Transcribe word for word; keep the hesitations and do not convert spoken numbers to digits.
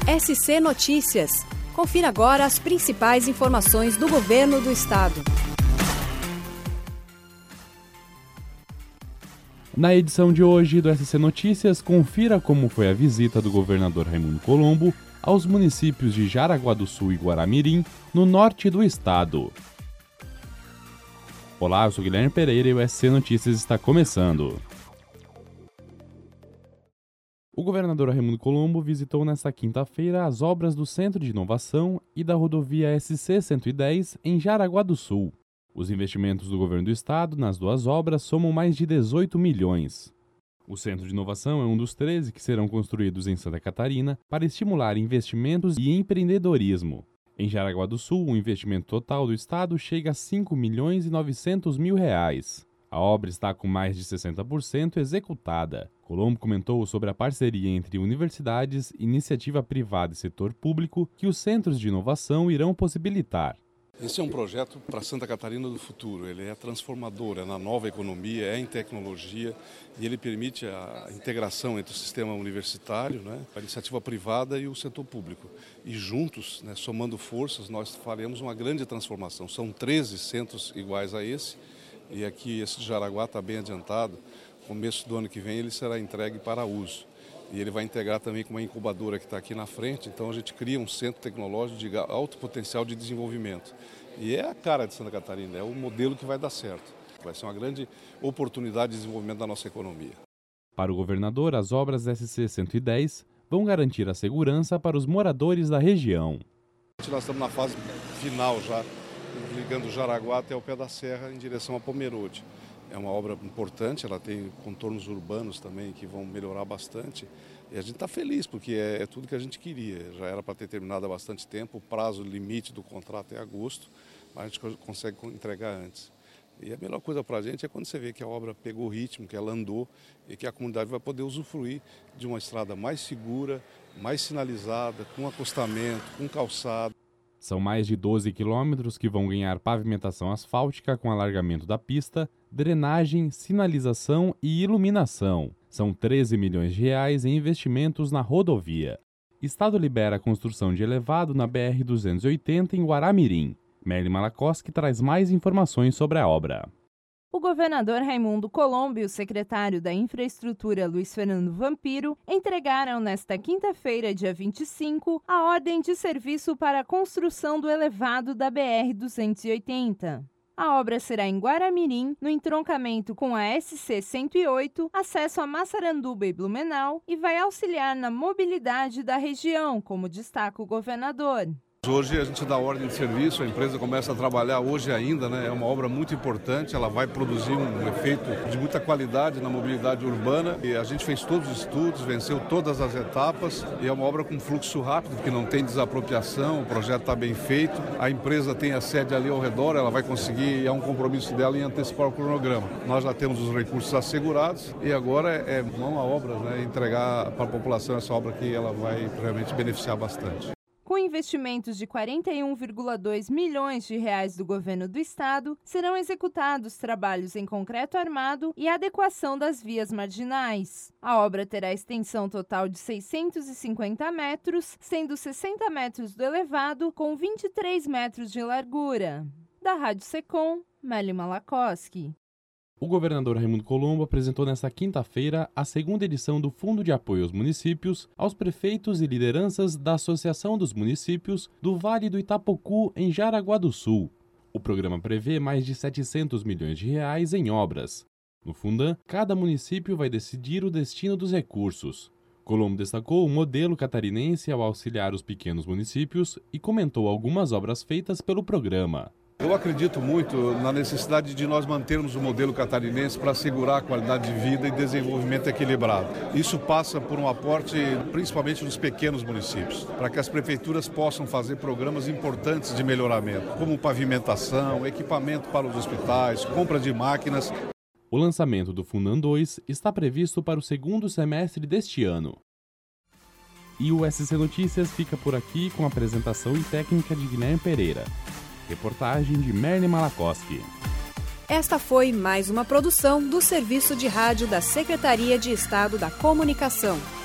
S C Notícias. Confira agora as principais informações do Governo do Estado. Na edição de hoje do S C Notícias, confira como foi a visita do governador Raimundo Colombo aos municípios de Jaraguá do Sul e Guaramirim, no norte do estado. Olá, eu sou Guilherme Pereira e o S C Notícias está começando. O governador Raimundo Colombo visitou nesta quinta-feira as obras do Centro de Inovação e da rodovia S C cento e dez em Jaraguá do Sul. Os investimentos do governo do estado nas duas obras somam mais de dezoito milhões. O Centro de Inovação é um dos treze que serão construídos em Santa Catarina para estimular investimentos e empreendedorismo. Em Jaraguá do Sul, o investimento total do estado chega a cinco milhões e novecentos mil reais. A obra está com mais de sessenta por cento executada. Colombo comentou sobre a parceria entre universidades, iniciativa privada e setor público que os centros de inovação irão possibilitar. Esse é um projeto para Santa Catarina do futuro. Ele é transformador, é na nova economia, é em tecnologia e ele permite a integração entre o sistema universitário, né, a iniciativa privada e o setor público. E juntos, né, somando forças, nós faremos uma grande transformação. São treze centros iguais a esse e aqui esse de Jaraguá está bem adiantado. Começo do ano que vem ele será entregue para uso. E ele vai integrar também com uma incubadora que está aqui na frente, então a gente cria um centro tecnológico de alto potencial de desenvolvimento. E é a cara de Santa Catarina, é o modelo que vai dar certo. Vai ser uma grande oportunidade de desenvolvimento da nossa economia. Para o governador, as obras S C cento e dez vão garantir a segurança para os moradores da região. Nós estamos na fase final já, ligando Jaraguá até o pé da serra em direção a Pomerode. É uma obra importante, ela tem contornos urbanos também que vão melhorar bastante. E a gente está feliz porque é, é tudo que a gente queria. Já era para ter terminado há bastante tempo, o prazo limite do contrato é agosto, mas a gente consegue entregar antes. E a melhor coisa para a gente é quando você vê que a obra pegou ritmo, que ela andou e que a comunidade vai poder usufruir de uma estrada mais segura, mais sinalizada, com acostamento, com calçado. São mais de doze quilômetros que vão ganhar pavimentação asfáltica com alargamento da pista, drenagem, sinalização e iluminação. São treze milhões de reais em investimentos na rodovia. Estado libera a construção de elevado na B R duzentos e oitenta em Guaramirim. Merly Malakoski traz mais informações sobre a obra. O governador Raimundo Colombo e o secretário da Infraestrutura, Luiz Fernando Vampiro, entregaram nesta quinta-feira, dia vinte e cinco, a ordem de serviço para a construção do elevado da B R duzentos e oitenta. A obra será em Guaramirim, no entroncamento com a S C cento e oito, acesso a Massaranduba e Blumenau, e vai auxiliar na mobilidade da região, como destaca o governador. Hoje a gente dá ordem de serviço, a empresa começa a trabalhar hoje ainda, né? É uma obra muito importante, ela vai produzir um efeito de muita qualidade na mobilidade urbana. E a gente fez todos os estudos, venceu todas as etapas e é uma obra com fluxo rápido, porque não tem desapropriação, o projeto está bem feito. A empresa tem a sede ali ao redor, ela vai conseguir, é um compromisso dela em antecipar o cronograma. Nós já temos os recursos assegurados e agora é mão à obra, né? Entregar para a população essa obra que ela vai realmente beneficiar bastante. Com investimentos de quarenta e um vírgula dois milhões de reais do governo do estado, serão executados trabalhos em concreto armado e adequação das vias marginais. A obra terá extensão total de seiscentos e cinquenta metros, sendo sessenta metros do elevado com vinte e três metros de largura. Da Rádio Secom, Merly Malakoski. O governador Raimundo Colombo apresentou nesta quinta-feira a segunda edição do Fundo de Apoio aos Municípios aos prefeitos e lideranças da Associação dos Municípios do Vale do Itapocu, em Jaraguá do Sul. O programa prevê mais de setecentos milhões de reais em obras. No Fundam, cada município vai decidir o destino dos recursos. Colombo destacou o modelo catarinense ao auxiliar os pequenos municípios e comentou algumas obras feitas pelo programa. Eu acredito muito na necessidade de nós mantermos o modelo catarinense para assegurar a qualidade de vida e desenvolvimento equilibrado. Isso passa por um aporte principalmente nos pequenos municípios, para que as prefeituras possam fazer programas importantes de melhoramento, como pavimentação, equipamento para os hospitais, compra de máquinas. O lançamento do Fundam dois está previsto para o segundo semestre deste ano. E o S C Notícias fica por aqui com a apresentação e técnica de Guilherme Pereira. Reportagem de Merly Malakoski. Esta foi mais uma produção do Serviço de Rádio da Secretaria de Estado da Comunicação.